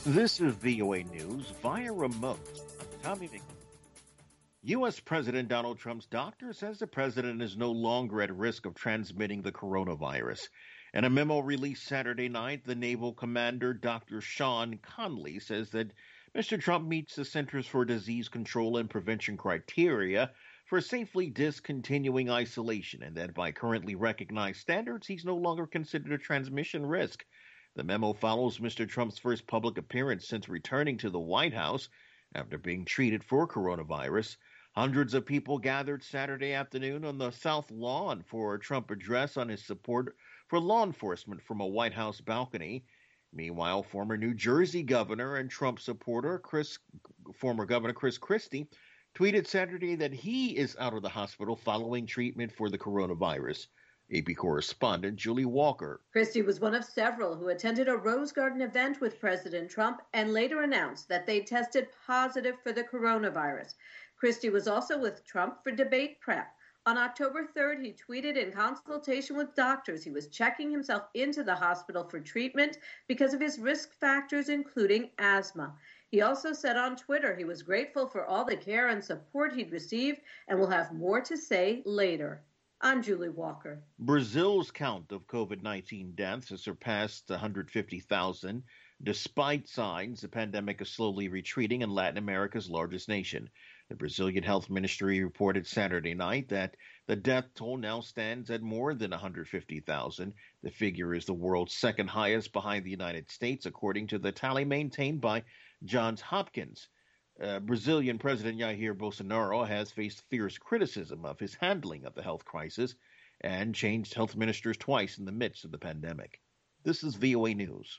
This is VOA News via remote. I'm Tommy McNeil. U.S. President Donald Trump's doctor says the president is no longer at risk of transmitting the coronavirus. In a memo released Saturday night, the naval commander, Dr. Sean Conley, says that Mr. Trump meets the Centers for Disease Control and Prevention criteria for safely discontinuing isolation and that by currently recognized standards, he's no longer considered a transmission risk. The memo follows Mr. Trump's first public appearance since returning to the White House after being treated for coronavirus. Hundreds of people gathered Saturday afternoon on the South Lawn for a Trump address on his support for law enforcement from a White House balcony. Meanwhile, former New Jersey governor and Trump supporter former Governor Chris Christie tweeted Saturday that he is out of the hospital following treatment for the coronavirus. AP correspondent Julie Walker. Christie was one of several who attended a Rose Garden event with President Trump and later announced that they tested positive for the coronavirus. Christie was also with Trump for debate prep. On October 3rd, he tweeted in consultation with doctors he was checking himself into the hospital for treatment because of his risk factors, including asthma. He also said on Twitter he was grateful for all the care and support he'd received and will have more to say later. I'm Julie Walker. Brazil's count of COVID-19 deaths has surpassed 150,000, despite signs the pandemic is slowly retreating in Latin America's largest nation. The Brazilian Health Ministry reported Saturday night that the death toll now stands at more than 150,000. The figure is the world's second highest behind the United States, according to the tally maintained by Johns Hopkins. Brazilian President Jair Bolsonaro has faced fierce criticism of his handling of the health crisis and changed health ministers twice in the midst of the pandemic. This is VOA News.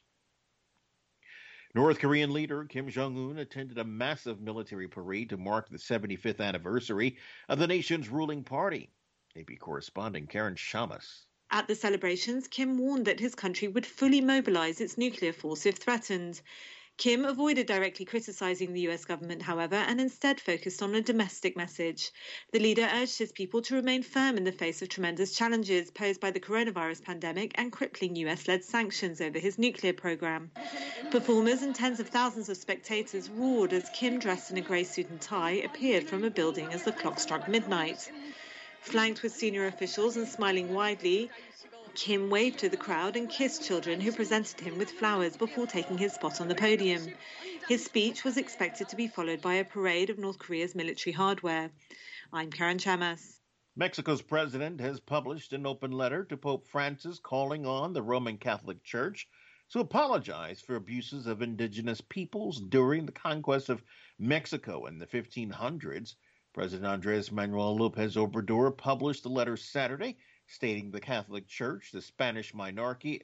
North Korean leader Kim Jong-un attended a massive military parade to mark the 75th anniversary of the nation's ruling party. AP correspondent Karen Shamas. At the celebrations, Kim warned that his country would fully mobilize its nuclear force if threatened. Kim avoided directly criticizing the US government, however, and instead focused on a domestic message. The leader urged his people to remain firm in the face of tremendous challenges posed by the coronavirus pandemic and crippling US-led sanctions over his nuclear program. Performers and tens of thousands of spectators roared as Kim, dressed in a grey suit and tie, appeared from a building as the clock struck midnight. Flanked with senior officials and smiling widely, Kim waved to the crowd and kissed children who presented him with flowers before taking his spot on the podium. His speech was expected to be followed by a parade of North Korea's military hardware. I'm Karen Chamas. Mexico's president has published an open letter to Pope Francis calling on the Roman Catholic Church to apologize for abuses of indigenous peoples during the conquest of Mexico in the 1500s. President Andres Manuel Lopez Obrador published the letter Saturday, stating the Catholic Church, the Spanish monarchy,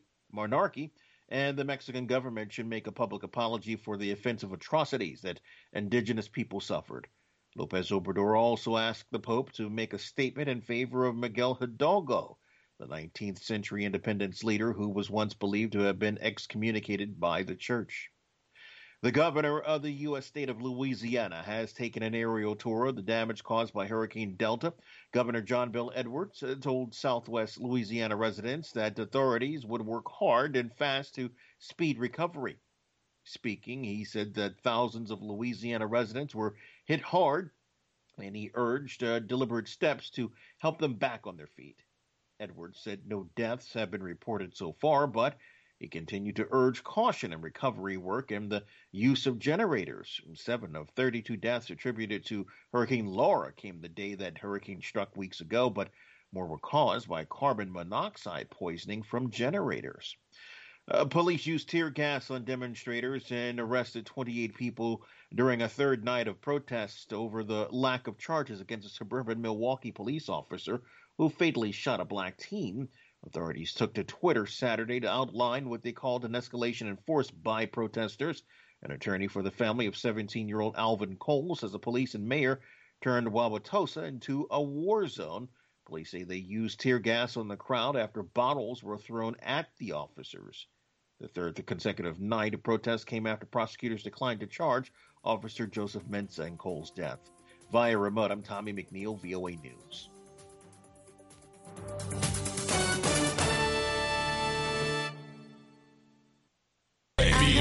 and the Mexican government should make a public apology for the offensive atrocities that indigenous people suffered. Lopez Obrador also asked the Pope to make a statement in favor of Miguel Hidalgo, the 19th century independence leader who was once believed to have been excommunicated by the Church. The governor of the U.S. state of Louisiana has taken an aerial tour of the damage caused by Hurricane Delta. Governor John Bel Edwards told Southwest Louisiana residents that authorities would work hard and fast to speed recovery. Speaking, he said that thousands of Louisiana residents were hit hard, and he urged deliberate steps to help them back on their feet. Edwards said no deaths have been reported so far, but he continued to urge caution in recovery work and the use of generators. 7 of 32 deaths attributed to Hurricane Laura came the day that hurricane struck weeks ago, but more were caused by carbon monoxide poisoning from generators. Police used tear gas on demonstrators and arrested 28 people during a third night of protests over the lack of charges against a suburban Milwaukee police officer who fatally shot a black teen. Authorities took to Twitter Saturday to outline what they called an escalation in force by protesters. An attorney for the family of 17-year-old Alvin Cole says the police and mayor turned Wauwatosa into a war zone. Police say they used tear gas on the crowd after bottles were thrown at the officers. The third consecutive night of protests came after prosecutors declined to charge Officer Joseph Mensah in Cole's death. Via remote, I'm Tommy McNeil, VOA News.